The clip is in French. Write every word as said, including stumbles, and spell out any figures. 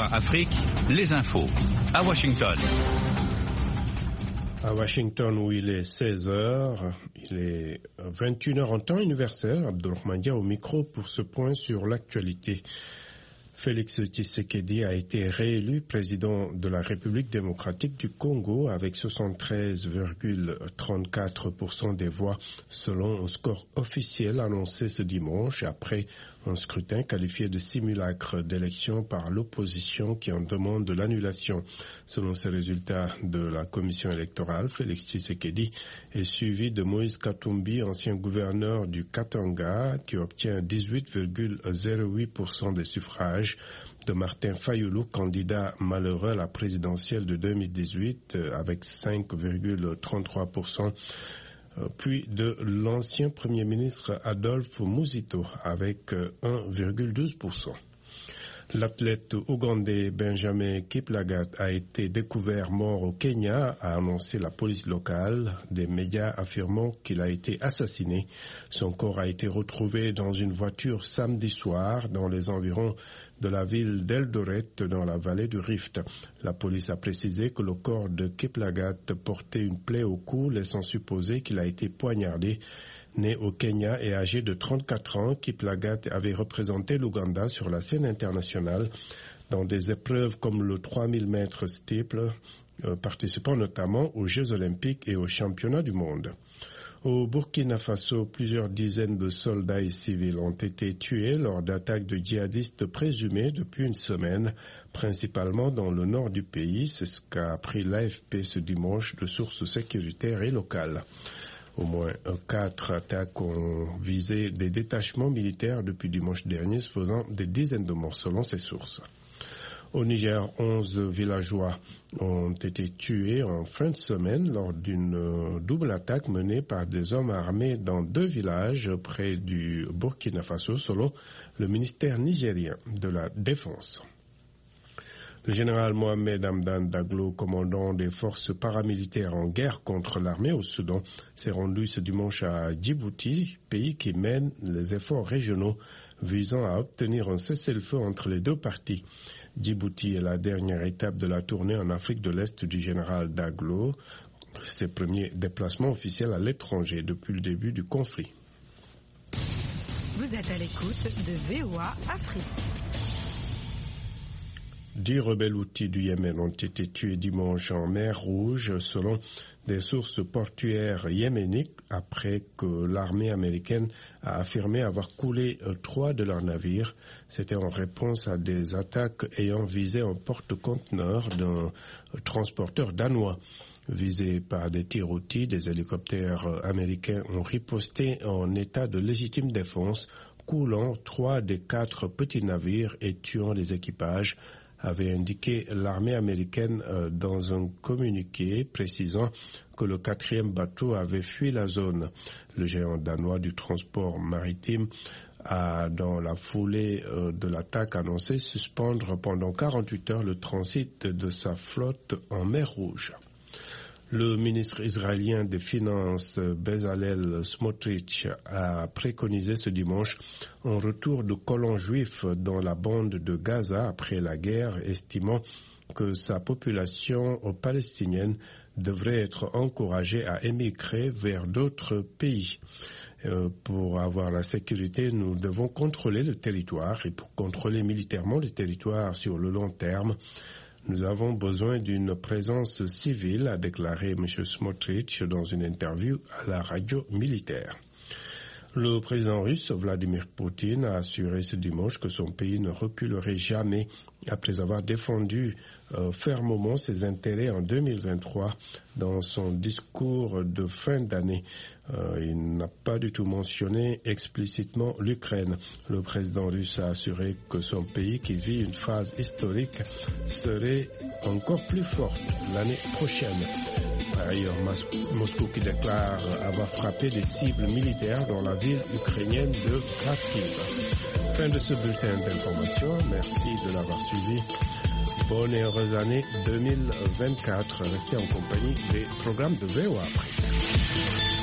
Afrique, les infos. À Washington. À Washington, où il est seize heures, il est vingt et une heures en temps universel. Abdourahmane Dia au micro pour ce point sur l'actualité. Félix Tshisekedi a été réélu président de la République démocratique du Congo avec soixante-treize virgule trente-quatre pour cent des voix selon un score officiel annoncé ce dimanche après un scrutin qualifié de simulacre d'élection par l'opposition qui en demande l'annulation. Selon ces résultats de la commission électorale, Félix Tshisekedi est suivi de Moïse Katumbi, ancien gouverneur du Katanga, qui obtient dix-huit virgule zéro huit pour cent des suffrages, de Martin Fayulu, candidat malheureux à la présidentielle de deux mille dix-huit avec cinq virgule trente-trois pour cent, puis de l'ancien Premier ministre Adolphe Muzito avec un virgule douze pour cent. L'athlète ougandais Benjamin Kiplagat a été découvert mort au Kenya, a annoncé la police locale, des médias affirmant qu'il a été assassiné. Son corps a été retrouvé dans une voiture samedi soir dans les environs de la ville d'Eldoret dans la vallée du Rift. La police a précisé que le corps de Kiplagat portait une plaie au cou, laissant supposer qu'il a été poignardé. Né au Kenya et âgé de trente-quatre ans, Kiplagat avait représenté l'Ouganda sur la scène internationale dans des épreuves comme le trois mille mètres steeple, euh, participant notamment aux Jeux olympiques et aux championnats du monde. Au Burkina Faso, plusieurs dizaines de soldats et civils ont été tués lors d'attaques de djihadistes présumés depuis une semaine, principalement dans le nord du pays. C'est ce qu'a appris l'A F P ce dimanche de sources sécuritaires et locales. Au moins quatre attaques ont visé des détachements militaires depuis dimanche dernier, faisant des dizaines de morts selon ces sources. Au Niger, onze villageois ont été tués en fin de semaine lors d'une double attaque menée par des hommes armés dans deux villages près du Burkina Faso, selon le ministère nigérien de la Défense. Le général Mohamed Hamdan Daglo, commandant des forces paramilitaires en guerre contre l'armée au Soudan, s'est rendu ce dimanche à Djibouti, pays qui mène les efforts régionaux visant à obtenir un cessez-le-feu entre les deux parties. Djibouti est la dernière étape de la tournée en Afrique de l'Est du général Daglo, ses premiers déplacements officiels à l'étranger depuis le début du conflit. Vous êtes à l'écoute de V O A Afrique. Dix rebelles houthis du Yémen ont été tués dimanche en mer Rouge selon des sources portuaires yéménites après que l'armée américaine a affirmé avoir coulé trois de leurs navires. C'était en réponse à des attaques ayant visé un porte-conteneurs d'un transporteur danois. Visés par des tirs houthis, des hélicoptères américains ont riposté en état de légitime défense, coulant trois des quatre petits navires et tuant les équipages, avait indiqué l'armée américaine euh, dans un communiqué précisant que le quatrième bateau avait fui la zone. Le géant danois du transport maritime a, dans la foulée euh, de l'attaque, annoncé suspendre pendant quarante-huit heures le transit de sa flotte en mer Rouge. Le ministre israélien des Finances, Bezalel Smotrich, a préconisé ce dimanche un retour de colons juifs dans la bande de Gaza après la guerre, estimant que sa population palestinienne devrait être encouragée à émigrer vers d'autres pays. Euh, pour avoir la sécurité, nous devons contrôler le territoire et pour contrôler militairement le territoire sur le long terme, nous avons besoin d'une présence civile, a déclaré M. Smotrich dans une interview à la radio militaire. Le président russe Vladimir Poutine a assuré ce dimanche que son pays ne reculerait jamais après avoir défendu euh, fermement ses intérêts en deux mille vingt-trois dans son discours de fin d'année. Euh, il n'a pas du tout mentionné explicitement l'Ukraine. Le président russe a assuré que son pays, qui vit une phase historique, serait encore plus forte l'année prochaine. Par ailleurs, Moscou qui déclare avoir frappé des cibles militaires dans la ville ukrainienne de Kharkiv. Fin de ce bulletin d'information. Merci de l'avoir suivi. Bonne et heureuse année deux mille vingt-quatre. Restez en compagnie des programmes de V O A Afrique.